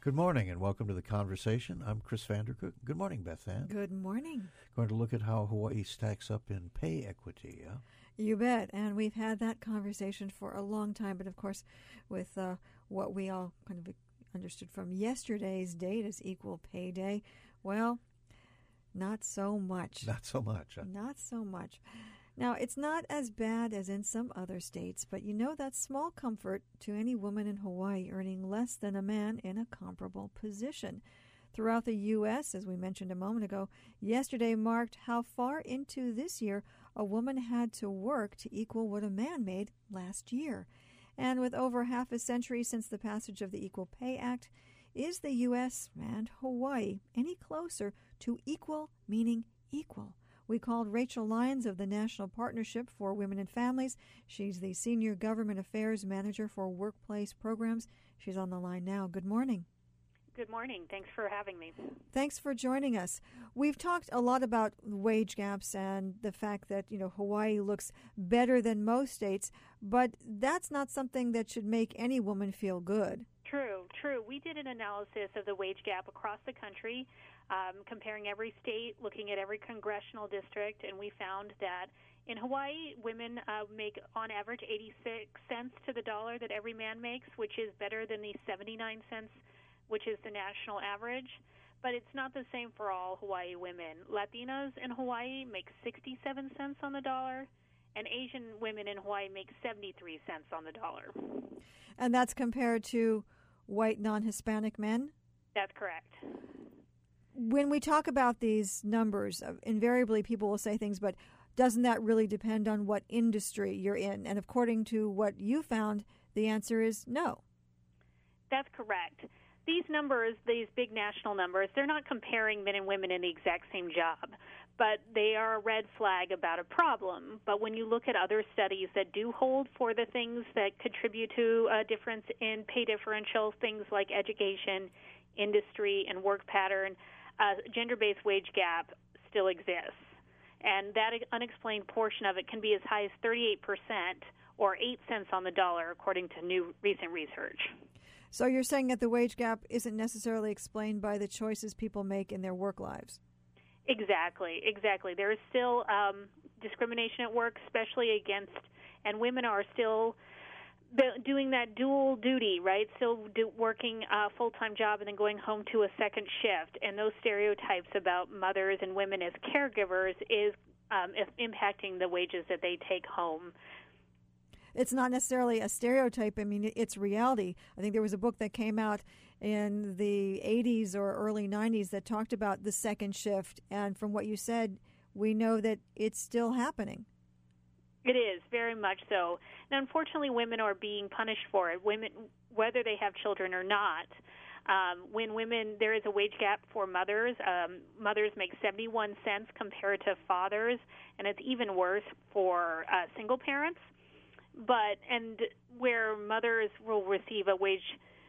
Good morning and welcome to the conversation. I'm Chris Vandercook. Good morning, Beth Ann. Good morning. Going to look at how Hawaii stacks up in pay equity. Yeah? You bet. And we've had that conversation for a long time. But of course, with what we all kind of understood from yesterday's date as Equal Pay Day, well, not so much. Not so much. Huh? Not so much. Now, it's not as bad as in some other states, but you know that's small comfort to any woman in Hawaii earning less than a man in a comparable position. Throughout the U.S., as we mentioned a moment ago, yesterday marked how far into this year a woman had to work to equal what a man made last year. And with over half a century since the passage of the Equal Pay Act, is the U.S. and Hawaii any closer to equal meaning equal? We called Rachel Lyons of the National Partnership for Women and Families. She's the Senior Government Affairs Manager for Workplace Programs. She's on the line now. Good morning. Good morning. Thanks for having me. Thanks for joining us. We've talked a lot about wage gaps and the fact that, Hawaii looks better than most states, but that's not something that should make any woman feel good. True. We did an analysis of the wage gap across the country, comparing every state, looking at every congressional district, and we found that in Hawaii, women make on average 86 cents to the dollar that every man makes, which is better than the 79 cents, which is the national average. But it's not the same for all Hawaii women. Latinas in Hawaii make 67 cents on the dollar, and Asian women in Hawaii make 73 cents on the dollar. And that's compared to white non-Hispanic men? That's correct. When we talk about these numbers, invariably people will say things, but doesn't that really depend on what industry you're in? And according to what you found, the answer is no. That's correct. These numbers, these big national numbers, they're not comparing men and women in the exact same job, but they are a red flag about a problem. But when you look at other studies that do hold for the things that contribute to a difference in pay differential, things like education, industry, and work pattern, gender-based wage gap still exists. And that unexplained portion of it can be as high as 38% or 8 cents on the dollar, according to recent research. So you're saying that the wage gap isn't necessarily explained by the choices people make in their work lives? Exactly. There is still discrimination at work, especially against, and women are still doing that dual duty, right? Still working a full-time job and then going home to a second shift. And those stereotypes about mothers and women as caregivers is impacting the wages that they take home. It's not necessarily a stereotype. I mean, it's reality. I think there was a book that came out in the 80s or early 90s that talked about the second shift. And from what you said, we know that it's still happening. It is, very much so. And unfortunately, women are being punished for it, women, whether they have children or not. There is a wage gap for mothers. Mothers make 71 cents compared to fathers, and it's even worse for single parents. And where mothers will receive a wage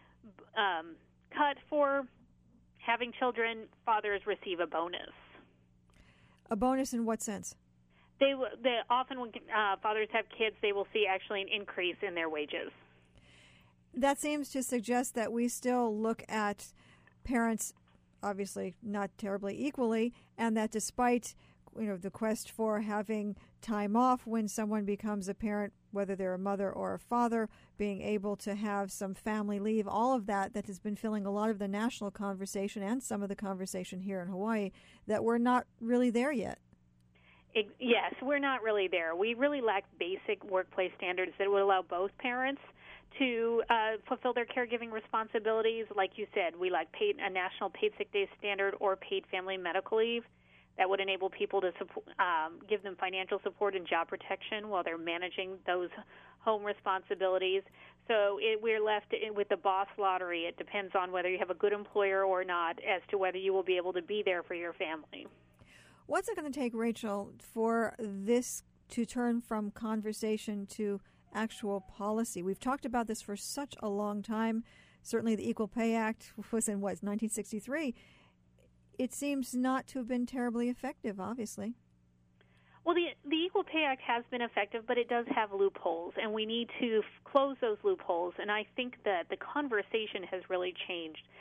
cut for having children, fathers receive a bonus. A bonus in what sense? They often, when fathers have kids, they will see actually an increase in their wages. That seems to suggest that we still look at parents, obviously not terribly equally, and that despite the quest for having time off when someone becomes a parent, whether they're a mother or a father, being able to have some family leave, all of that has been filling a lot of the national conversation and some of the conversation here in Hawaii, that we're not really there yet. Yes, we're not really there. We really lack basic workplace standards that would allow both parents to fulfill their caregiving responsibilities. Like you said, we lack a national paid sick day standard or paid family medical leave that would enable people to give them financial support and job protection while they're managing those home responsibilities. So we're left with the boss lottery. It depends on whether you have a good employer or not as to whether you will be able to be there for your family. What's it going to take, Rachel, for this to turn from conversation to actual policy? We've talked about this for such a long time. Certainly the Equal Pay Act was in, 1963. It seems not to have been terribly effective, obviously. Well, the Equal Pay Act has been effective, but it does have loopholes, and we need to close those loopholes. And I think that the conversation has really changed.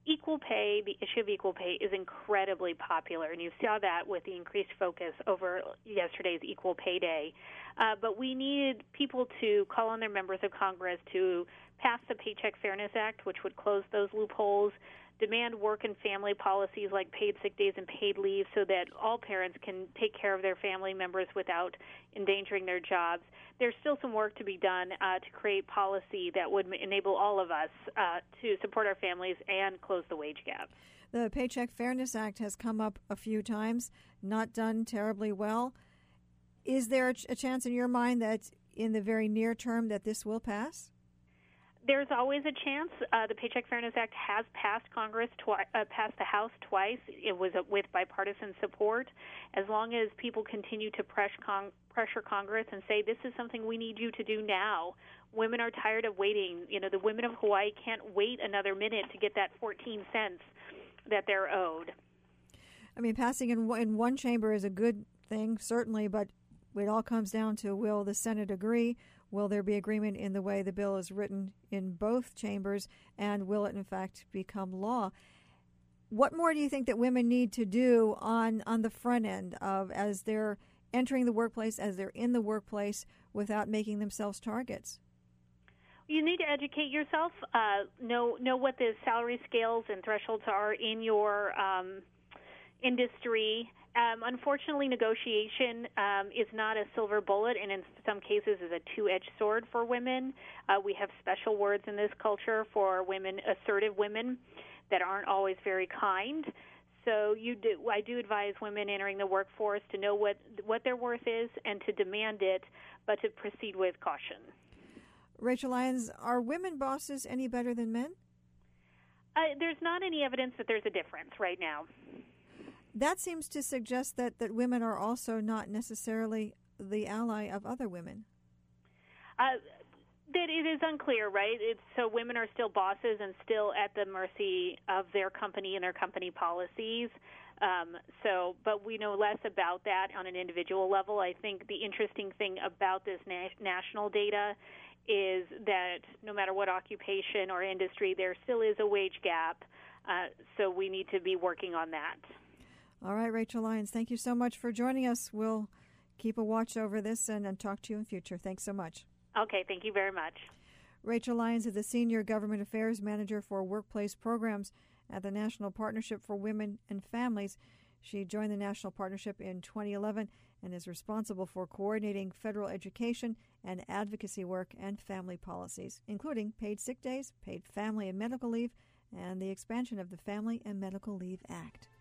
equal pay, the issue of equal pay, is incredibly popular, and you saw that with the increased focus over yesterday's Equal Pay Day. But we need people to call on their members of Congress to pass the Paycheck Fairness Act, which would close those loopholes, demand work and family policies like paid sick days and paid leave so that all parents can take care of their family members without endangering their jobs. There's still some work to be done to create policy that would enable all of us to support our families and close the wage gap. The Paycheck Fairness Act has come up a few times, not done terribly well. Is there a chance in your mind that in the very near term that this will pass? There's always a chance. The Paycheck Fairness Act has passed Congress, passed the House twice. It was with bipartisan support. As long as people continue to pressure Congress and say, this is something we need you to do now. Women are tired of waiting. You know, the women of Hawaii can't wait another minute to get that 14 cents that they're owed. I mean, passing in one chamber is a good thing, certainly, but it all comes down to, will the Senate agree? Will there be agreement in the way the bill is written in both chambers, and will it in fact become law? What more do you think that women need to do on the front end of as they're entering the workplace, as they're in the workplace, without making themselves targets? You need to educate yourself, know what the salary scales and thresholds are in your industry. Unfortunately, negotiation is not a silver bullet, and in some cases is a two-edged sword for women. We have special words in this culture for women, assertive women, that aren't always very kind. So I do advise women entering the workforce to know what their worth is and to demand it, but to proceed with caution. Rachel Lyons, are women bosses any better than men? There's not any evidence that there's a difference right now. That seems to suggest that women are also not necessarily the ally of other women. That it is unclear, right? So women are still bosses and still at the mercy of their company and their company policies. But we know less about that on an individual level. I think the interesting thing about this national data is that no matter what occupation or industry, there still is a wage gap. So we need to be working on that. All right, Rachel Lyons, thank you so much for joining us. We'll keep a watch over this and talk to you in future. Thanks so much. Okay, thank you very much. Rachel Lyons is the Senior Government Affairs Manager for Workplace Programs at the National Partnership for Women and Families. She joined the National Partnership in 2011 and is responsible for coordinating federal education and advocacy work and family policies, including paid sick days, paid family and medical leave, and the expansion of the Family and Medical Leave Act.